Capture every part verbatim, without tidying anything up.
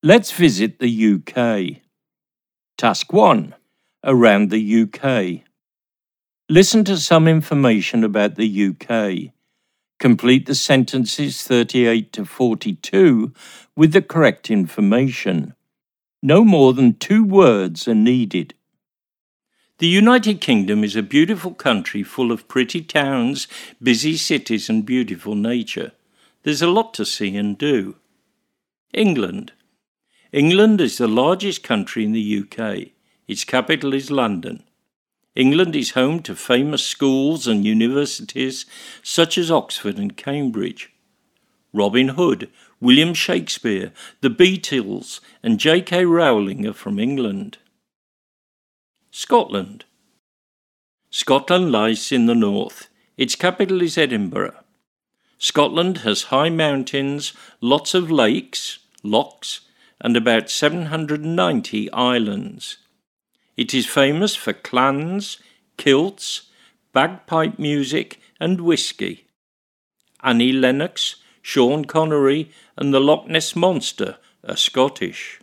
Let's visit the U K. Task one. Around the U K. Listen to some information about the U K. Complete the sentences thirty-eight to forty-two with the correct information. No more than two words are needed. The United Kingdom is a beautiful country full of pretty towns, busy cities and beautiful nature. There's a lot to see and do. England. England is the largest country in the U K. Its capital is London. England is home to famous schools and universities such as Oxford and Cambridge. Robin Hood, William Shakespeare, the Beatles and J K Rowling are from England. Scotland. Scotland lies in the north. Its capital is Edinburgh. Scotland has high mountains, lots of lakes, lochs, and about seven hundred ninety islands. It is famous for clans, kilts, bagpipe music and whisky. Annie Lennox, Sean Connery and the Loch Ness Monster are Scottish.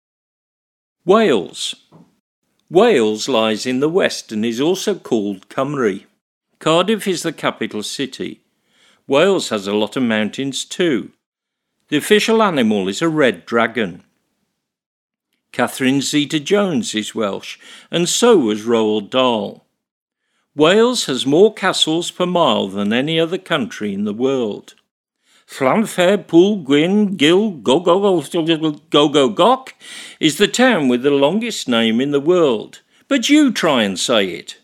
Wales. Wales lies in the west and is also called Cymru. Cardiff is the capital city. Wales has a lot of mountains too. The official animal is a red dragon. Catherine Zeta-Jones is Welsh, and so was Roald Dahl. Wales has more castles per mile than any other country in the world. Llanfair Pool Gwyn Gil Gogogoc is the town with the longest name in the world, but you try and say it.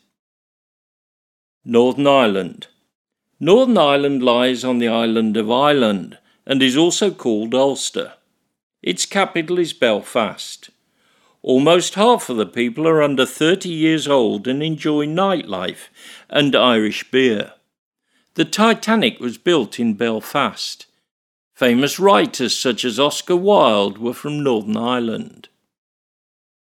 Northern Ireland. Northern Ireland lies on the island of Ireland and is also called Ulster. Its capital is Belfast. Almost half of the people are under thirty years old and enjoy nightlife and Irish beer. The Titanic was built in Belfast. Famous writers such as Oscar Wilde were from Northern Ireland.